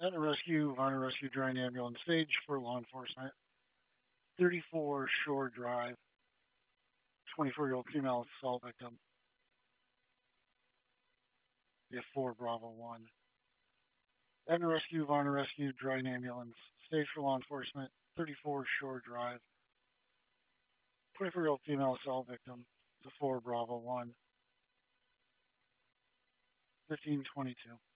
At a rescue, Varna Rescue Drying Ambulance Stage for law enforcement. 34 Shore Drive. 24-year-old female assault victim. We have 4 Bravo 1. At a rescue, Varna Rescue Drying Ambulance Stage for law enforcement. 34 Shore Drive. 24-year-old female assault victim. The 4 Bravo 1. 1522.